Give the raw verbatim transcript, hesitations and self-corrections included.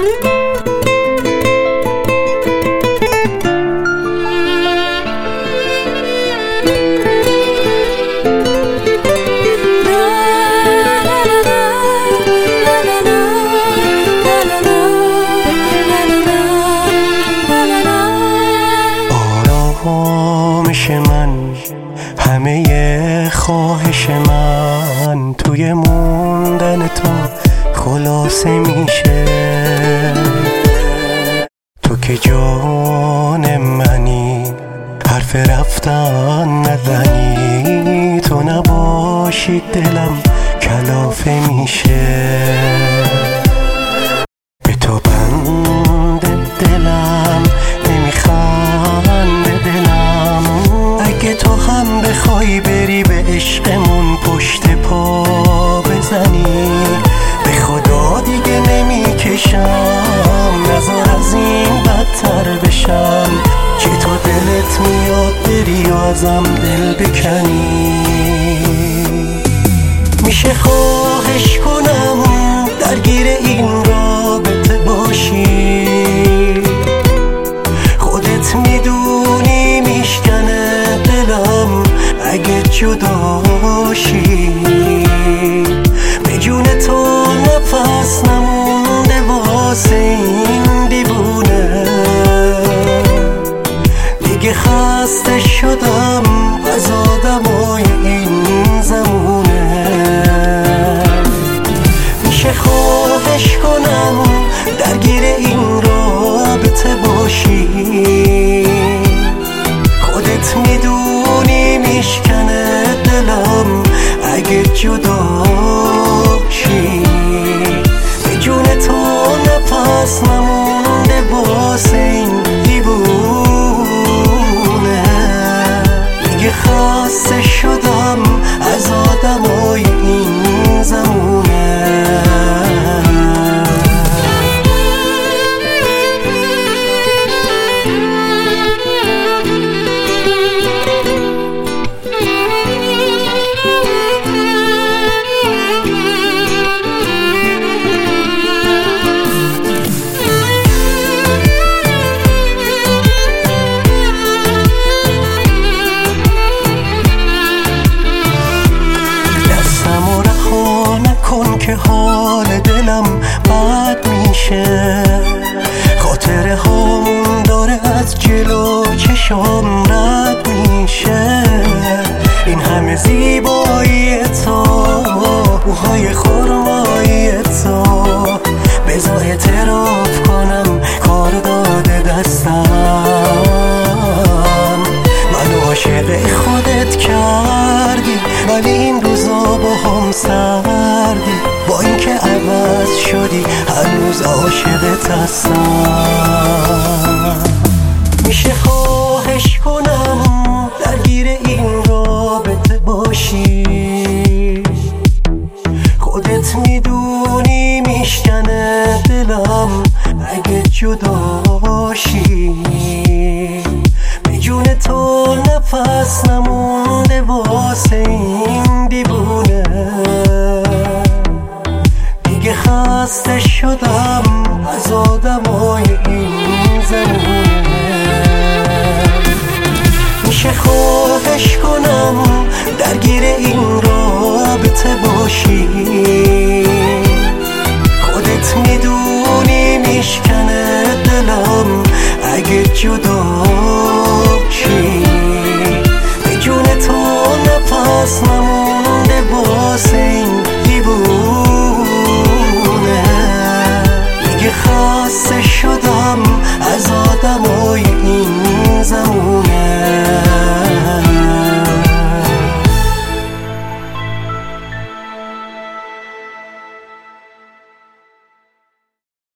آرامش من، همه خواهش من توی موندن تو خلاصه میشه. تو که جان منی، حرف رفتن نزنی، تو نباشی دلم کلافه میشه. به تو بند دلم نمیخنده دلم، اگه تو هم بخوای بری به عشقمون پشت پا بزنی، به خدا دیگه نمیکشم نظر از این بدتر بشم، که تو دلت میاد بری و ازم دل بکنی. میشه خواهش کنم درگیر این رابطه باشی، خودت میدونی میشکنه دلم اگه جداشی. به جون تو نفس نمونده واسه این دیوونه، دیگه خسته شدم از آدمای این زمونه. میشه خواهش کنم درگیر این رابطه باشی، خودت میدونی میشکنه دلم اگه جداشی. به جون تو نفس نمونده واسه این دیوونه، دیگه خسته شدم از آدمای این زمونه. که حال دلم بد میشه، خاطره هامون داره از جلو چشام رد میشه. این همه زیبایی تو، موهای خرمایی تو، بذار اعتراف کنم کار داده دستم. منو عاشق خودت کردی ولی این روزا با هم سردی، با اینکه عوض شدی هنوز عاشقت هستم. میشه خواهش کنم درگیر این رابطه باشی، خودت میدونی میشکنه دلم اگه جداشی. به جون تو نفس نمونده واسه این دیوونه، دیگه خسته شدم از آدمای این زمونه. میشه خواهش کنم درگیر این رابطه باشی، خودت میدونی میشکنه دلم اگه جدا